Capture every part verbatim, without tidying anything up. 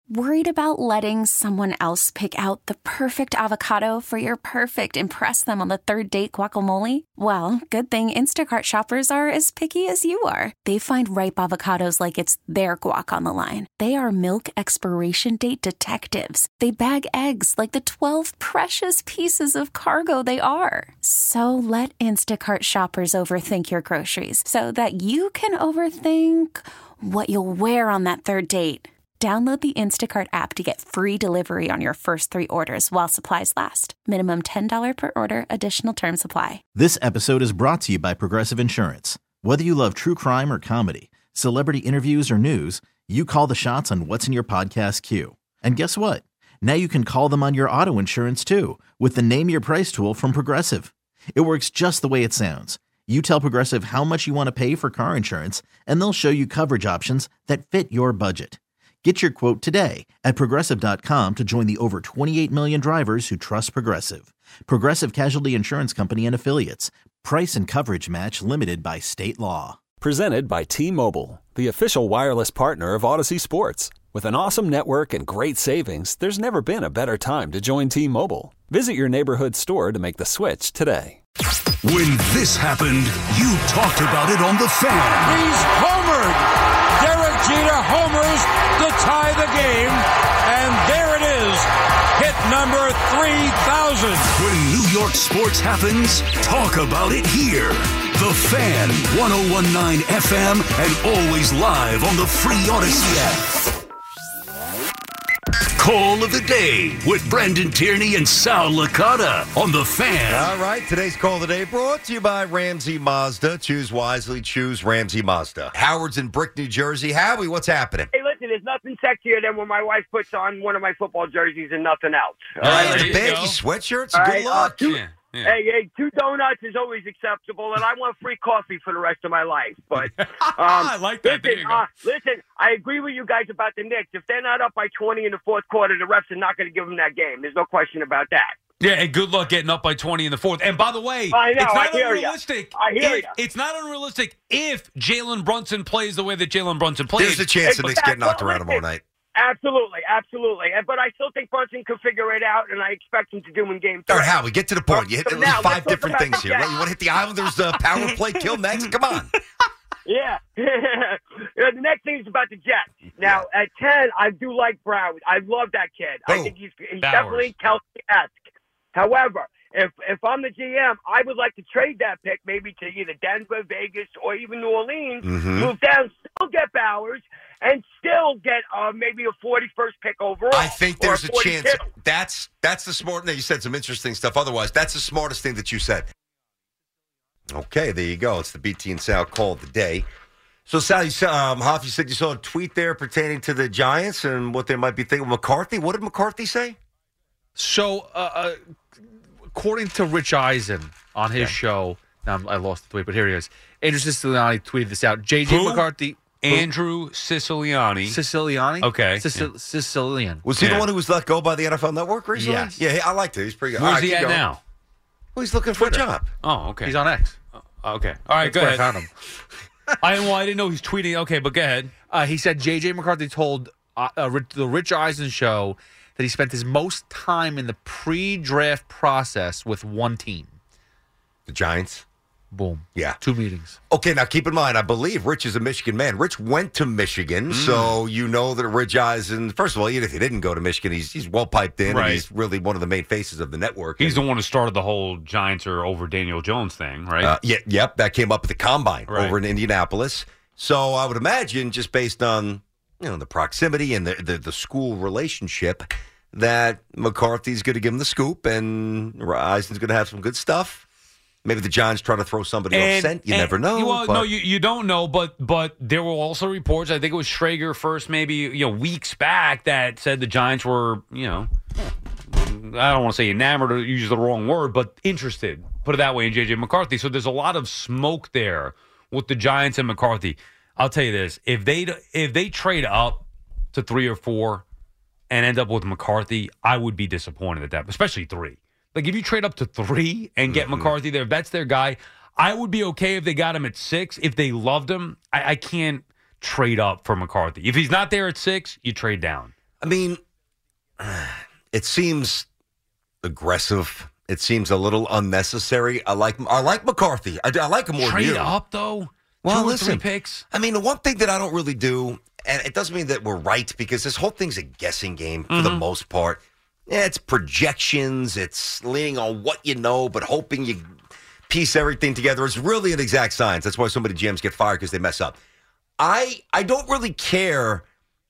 Worried about letting someone else pick out the perfect avocado for your perfect impress them on the third date guacamole? Well, good thing Instacart shoppers are as picky as you are. They find ripe avocados like it's their guac on the line. They are milk expiration date detectives. They bag eggs like the twelve precious pieces of cargo they are. So let Instacart shoppers overthink your groceries so that you can overthink what you'll wear on that third date. Download the Instacart app to get free delivery on your first three orders while supplies last. Minimum ten dollars per order. Additional terms apply. This episode is brought to you by Progressive Insurance. Whether you love true crime or comedy, celebrity interviews or news, you call the shots on what's in your podcast queue. And guess what? Now you can call them on your auto insurance too with the Name Your Price tool from Progressive. It works just the way it sounds. You tell Progressive how much you want to pay for car insurance, and they'll show you coverage options that fit your budget. Get your quote today at Progressive dot com to join the over twenty-eight million drivers who trust Progressive. Progressive Casualty Insurance Company and Affiliates. Price and coverage match limited by state law. Presented by T-Mobile, the official wireless partner of Odyssey Sports. With an awesome network and great savings, there's never been a better time to join T-Mobile. Visit your neighborhood store to make the switch today. When this happened, you talked about it on The Fan. He's homered! Derek Jeter homers to tie the game, and there it is, hit number three thousand. When New York sports happens, talk about it here. The Fan, one oh one point nine F M, and always live on the free Odyssey app. Call of the Day with Brendan Tierney and Sal Licata on The Fan. All right, today's Call of the Day brought to you by Ramsey Mazda. Choose wisely, choose Ramsey Mazda. Howard's in Brick, New Jersey. Howie, what's happening? Hey, listen, there's nothing sexier than when my wife puts on one of my football jerseys and nothing else. All right, right, the baggy sweatshirts, All good right, luck. Uh, two, Yeah, yeah. Hey, hey, two donuts is always acceptable, and I want free coffee for the rest of my life. But um, I like that. There Listen, you go. uh, listen, I agree with you guys about the Knicks. If they're not up by twenty in the fourth quarter, the refs are not going to give them that game. There's no question about that. Yeah, and good luck getting up by twenty in the fourth. And by the way, I know, it's not I hear ya. unrealistic. I hear if, ya. It's not unrealistic if Jalen Brunson plays the way that Jalen Brunson plays. There's a chance the Hey, Knicks get knocked well, around tomorrow listen, night. Absolutely, absolutely. And- But I still think Brunson can figure it out, and I expect him to do in game three. All right, Howie, get to the point. You hit So at least now, let's five talk different about things the here. Jets. You want to hit the Islanders' uh, power play kill next? Come on. Yeah. You know, the next thing is about the Jets. Now, at ten, I do like Brown. I love that kid. I Who? think he's, he's Bowers. definitely Kelsey-esque. However, if if I'm the G M, I would like to trade that pick maybe to either Denver, Vegas, or even New Orleans, Mhm. move down, still get Bowers, and still get uh, maybe a forty-first pick overall. I think there's or a chance. forty-two. That's that's the smart. No, you said some interesting stuff. Otherwise, that's the smartest thing that you said. Okay, there you go. It's the B T and Sal Call of the Day. So, Sal, you saw, um, Hoff, you said you saw a tweet there pertaining to the Giants and what they might be thinking. McCarthy, what did McCarthy say? So, uh, uh, according to Rich Eisen on his Yeah. show, now I'm- I lost the tweet, but here he is. Andrew Siciliani tweeted this out. J J Who? McCarthy. Andrew Siciliani. Siciliani? Okay. Sicil- Sicilian. Was he Yeah. the one who was let go by the N F L Network recently? Yes. Yeah, I liked it. He's pretty good. Where's All right, he keep at going. now? Well, he's looking for Twitter. a job. Oh, okay. He's on X. Okay. All right, That's go where ahead. I found him. I, well, I didn't know he's tweeting. Okay, but go ahead. Uh, he said J J McCarthy told uh, uh, Rich- the Rich Eisen show that he spent his most time in the pre-draft process with one team. The Giants? Boom. Yeah. Two meetings. Okay, now keep in mind, I believe Rich is a Michigan man. Rich went to Michigan, so you know that Rich Eisen, first of all, even if he didn't go to Michigan, he's he's well piped in, Right. and he's really one of the main faces of the network. He's and, the one who started the whole Giants are over Daniel Jones thing, right? uh, yeah, yep, that came up at the Combine Right. over in Indianapolis. So I would imagine, just based on you know the proximity and the, the, the school relationship, that McCarthy's going to give him the scoop, and Eisen's going to have some good stuff. Maybe the Giants try to throw somebody off And- scent. You and- never know. Well, but- no, you, you don't know, but but there were also reports. I think it was Schrager first, maybe you know weeks back, that said the Giants were you know I don't want to say enamored or use the wrong word, but interested. Put it that way in J J McCarthy. So there's a lot of smoke there with the Giants and McCarthy. I'll tell you this: if they if they trade up to three or four and end up with McCarthy, I would be disappointed at that, especially three. Like, if you trade up to three and get mm-hmm. McCarthy there, if that's their guy, I would be okay if they got him at six. If they loved him, I, I can't trade up for McCarthy. If he's not there at six, you trade down. I mean, it seems aggressive. It seems a little unnecessary. I like I like McCarthy. I, I like him more than you. Trade up, though? Well, Two or listen, three picks? I mean, the one thing that I don't really do, and it doesn't mean that we're right, because this whole thing's a guessing game for Mm-hmm. the most part. Yeah, it's projections. It's leaning on what you know, but hoping you piece everything together. It's really an exact science. That's why so many G Ms get fired, because they mess up. I I don't really care.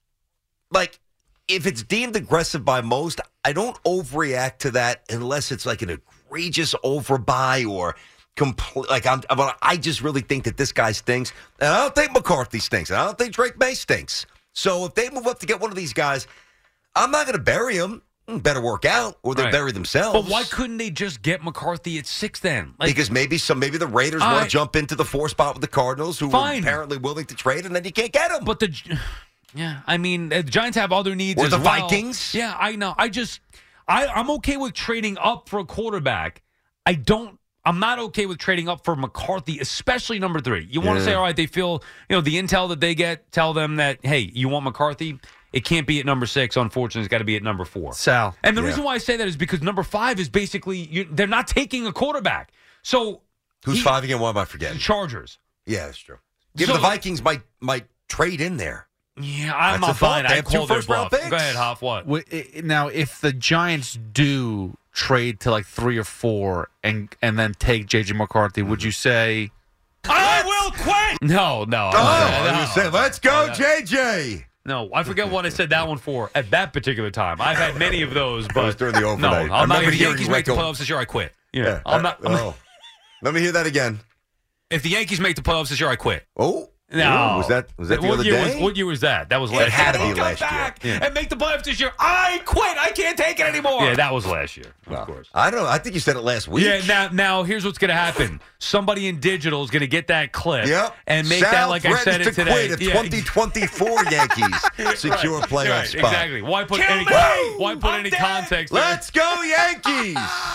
Like, if it's deemed aggressive by most, I don't overreact to that unless it's like an egregious overbuy or complete. Like, I'm, I'm, I just really think that this guy stinks. And I don't think McCarthy stinks. And I don't think Drake May stinks. So if they move up to get one of these guys, I'm not going to bury him. Better work out, or they Right. bury themselves. But why couldn't they just get McCarthy at six then? Like, Because maybe some, maybe the Raiders I- want to jump into the four spot with the Cardinals, who Fine. were apparently willing to trade, and then you can't get them. But the, yeah, I mean, the Giants have other needs Or as the well. Vikings. Yeah, I know. I just, I, I'm okay with trading up for a quarterback. I don't. I'm not okay with trading up for McCarthy, especially number three. You want to Yeah. say, all right, they feel, you know, the intel that they get, tell them that, hey, you want McCarthy? It can't be at number six. Unfortunately, it's got to be at number four. Sal. And the Yeah. reason why I say that is because number five is basically, you, they're not taking a quarterback. So Who's he- five again? What am I the forgetting? Chargers. Yeah, that's true. Yeah, So- but the Vikings might might trade in there. Yeah, I'm That's a not thought. buying it. They I have two call their first-round bluff. picks. Go ahead, Hoff. What? Wi- i- Now, if the Giants do trade to like three or four and and then take J J McCarthy, would you say? I will quit. No, no. Oh, no, I no. was saying, let's go, no. J J. No, I forget what I said that one for at that particular time. I've had many of those, but was during the no, overnight. I I'm not. remember If the hearing Yankees you make the echo- playoffs this year, I quit. Yeah, Yeah. I'm not. I'm not- oh. Let me hear that again. If the Yankees make the playoffs this year, I quit. Oh, No, Ooh, was that was that the what other year day? Was, what year was that? That was last It had to year. be Come last year. back Yeah. and make the playoffs this year. I quit. I can't take it anymore. Yeah, that was last year. Well, Of course. I don't know. I think you said it last week. Yeah, now now here's what's going to happen. Somebody in digital is going to get that clip Yep. and make Sal that like I said threatens it to today. quit if Yeah, twenty twenty-four Yankees secure a playoff right, spot. exactly. Why put Kill any me! why put I'm any dead! context? Let's go Yankees!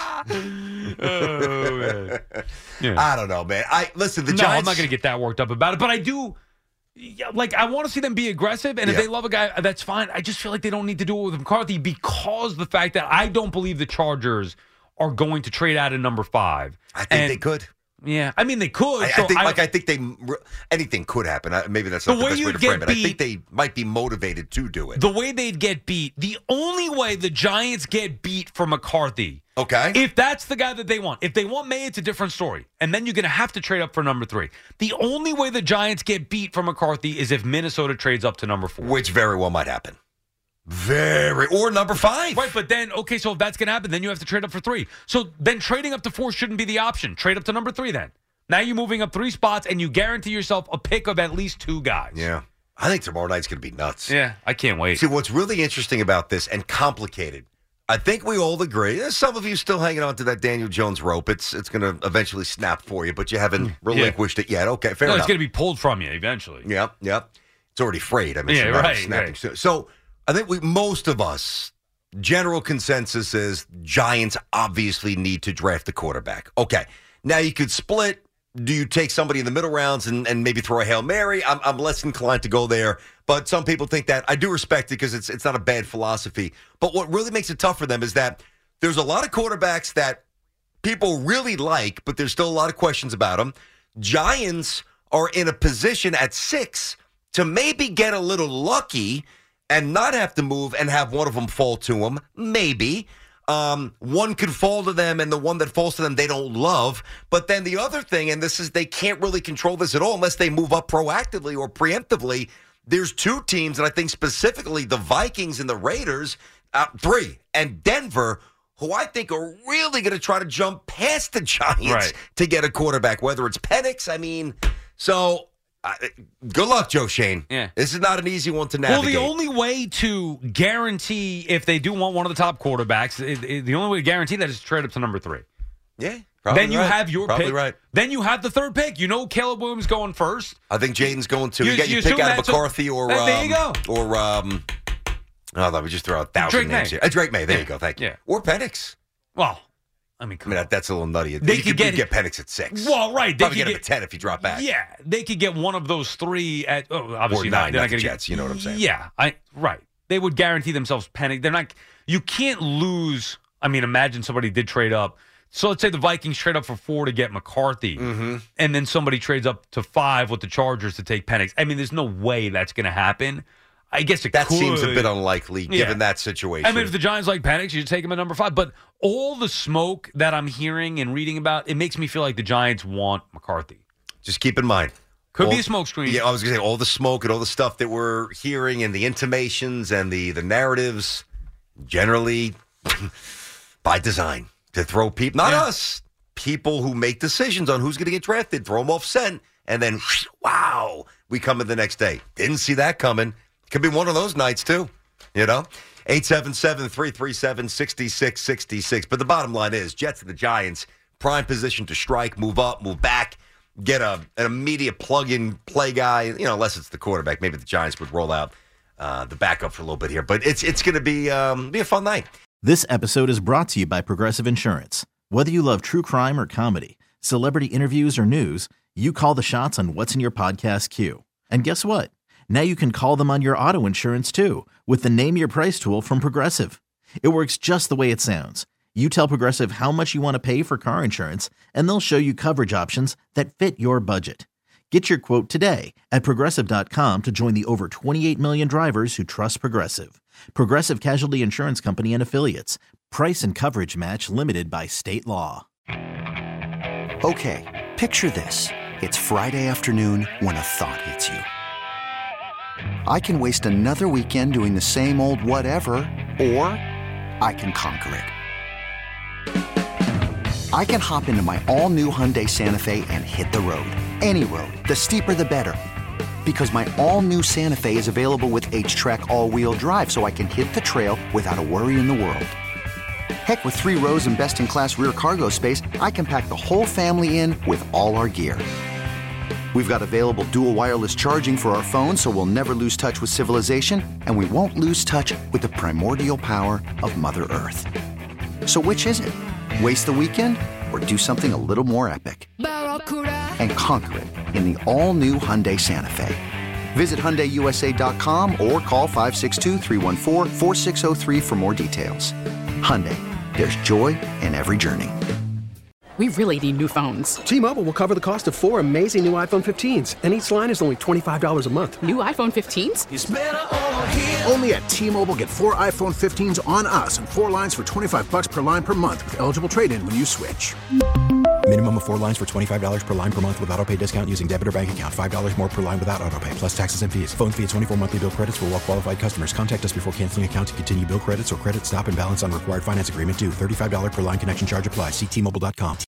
Oh, man. Yeah. I don't know, man. I listen. The no, Giants. I'm not going to get that worked up about it, but I do. Yeah, like I want to see them be aggressive, and if Yeah. they love a guy, that's fine. I just feel like they don't need to do it with McCarthy because the fact that I don't believe the Chargers are going to trade out of number five. I think And- they could. Yeah, I mean they could. I, so I think, like, I think they anything could happen. I, maybe that's not The the, way best way you'd to get frame it. I think beat- they might be motivated to do it. the way they'd get beat, the only way the Giants get beat for McCarthy, Okay. if that's the guy that they want. If they want May, it's a different story. And then you're going to have to trade up for number three. The only way the Giants get beat for McCarthy is if Minnesota trades up to number four. Which very well might happen. Very or number five. Right, but then, okay, so if that's going to happen, then you have to trade up for three. So then trading up to four shouldn't be the option. Trade up to number three then. Now you're moving up three spots, and you guarantee yourself a pick of at least two guys. Yeah. I think tomorrow night's going to be nuts. Yeah, I can't wait. See, what's really interesting about this and complicated, I think we all agree. There's some of you still hanging on to that Daniel Jones rope. It's it's going to eventually snap for you, but you haven't relinquished it yet. Okay, fair no, enough. it's going to be pulled from you eventually. Yep, yep. It's already frayed. I mean, Yeah, it's not right, snapping right. soon. So I think we most of us, general consensus is Giants obviously need to draft a quarterback. Okay, now you could split. Do you take somebody in the middle rounds and, and maybe throw a Hail Mary? I'm, I'm less inclined to go there, but some people think that. I do respect it because it's it's not a bad philosophy. But what really makes it tough for them is that there's a lot of quarterbacks that people really like, but there's still a lot of questions about them. Giants are in a position at six to maybe get a little lucky and not have to move and have one of them fall to them. Maybe. Um, one could fall to them, and the one that falls to them they don't love. But then the other thing, and this is they can't really control this at all unless they move up proactively or preemptively. There's two teams, and I think specifically the Vikings and the Raiders, uh, three, and Denver, who I think are really going to try to jump past the Giants Right. to get a quarterback, whether it's Penix. I mean, so uh, good luck, Joe Shane. Yeah. This is not an easy one to Well, navigate. the only way to guarantee if they do want one of the top quarterbacks, it, it- the only way to guarantee that is to trade up to number three. yeah, probably Then you right. have your probably pick. right. Then you have the third pick. You know Caleb Williams going first. I think Jaden's going to. You- You, got you your pick assume out of that's a- McCarthy or There- um, there you go. or um. Oh, let me just throw out a thousand Drake names May. here. Uh, Drake May. There Yeah. you go. Thank you. Yeah. Or Penix. Well, I mean, I come mean, on. that, that's a little nutty. They you could could get- get, Penix at six. Well, right. They Probably could get him get at ten if you drop back. Yeah, they could get one of those three at oh, obviously Or not- nine they're at the gonna Jets, you know what I'm saying. Yeah, I right. they would guarantee themselves panic. They're not. You can't lose. I mean, imagine somebody did trade up. So let's say the Vikings trade up for four to get McCarthy, mm-hmm. and then somebody trades up to five with the Chargers to take Penix. I mean, there's no way that's going to happen. I guess it that could. seems a bit unlikely given yeah. that situation. I mean, if the Giants like Penix, you take him at number five. But all the smoke that I'm hearing and reading about, it makes me feel like the Giants want McCarthy. Just keep in mind. Could all, be a smokescreen. Yeah, I was going to say all the smoke and all the stuff that we're hearing and the intimations and the, the narratives, generally by design, to throw people, not yeah. us, people who make decisions on who's going to get drafted, throw them off scent, and then, wow, we come in the next day. Didn't see that coming. Could be one of those nights, too, you know? eight seven seven, three three seven, six six six six. But the bottom line is, Jets and the Giants, prime position to strike, move up, move back, get a an immediate plug-in play guy, you know, unless it's the quarterback. Maybe the Giants would roll out uh, the backup for a little bit here. But it's it's going to be um, be a fun night. This episode is brought to you by Progressive Insurance. Whether you love true crime or comedy, celebrity interviews or news, you call the shots on what's in your podcast queue. And guess what? Now you can call them on your auto insurance too with the Name Your Price tool from Progressive. It works just the way it sounds. You tell Progressive how much you want to pay for car insurance, and they'll show you coverage options that fit your budget. Get your quote today at Progressive dot com to join the over twenty-eight million drivers who trust Progressive. Progressive Casualty Insurance Company and Affiliates. Price and coverage match limited by state law. Okay, picture this. It's Friday afternoon when a thought hits you. I can waste another weekend doing the same old whatever, or I can conquer it. I can hop into my all-new Hyundai Santa Fe and hit the road. Any road. The steeper, the better. Because my all-new Santa Fe is available with H-Track all-wheel drive, so I can hit the trail without a worry in the world. Heck, with three rows and best-in-class rear cargo space, I can pack the whole family in with all our gear. We've got available dual wireless charging for our phones, so we'll never lose touch with civilization, and we won't lose touch with the primordial power of Mother Earth. So which is it? Waste the weekend or do something a little more epic? And conquer it in the all-new Hyundai Santa Fe. Visit Hyundai U S A dot com or call five six two, three one four, four six zero three for more details. Hyundai, there's joy in every journey. We really need new phones. T-Mobile will cover the cost of four amazing new iPhone fifteens, and each line is only twenty-five dollars a month. New iPhone fifteens? It's better over here. Only at T-Mobile, get four iPhone fifteens on us and four lines for twenty-five bucks per line per month with eligible trade-in when you switch. Minimum of four lines for twenty-five dollars per line per month with autopay discount using debit or bank account. five dollars more per line without autopay, plus taxes and fees. Phone fee at twenty-four monthly bill credits for well-qualified customers. Contact us before canceling account to continue bill credits or credit stop and balance on required finance agreement due. thirty-five dollars per line connection charge applies. See T Mobile dot com.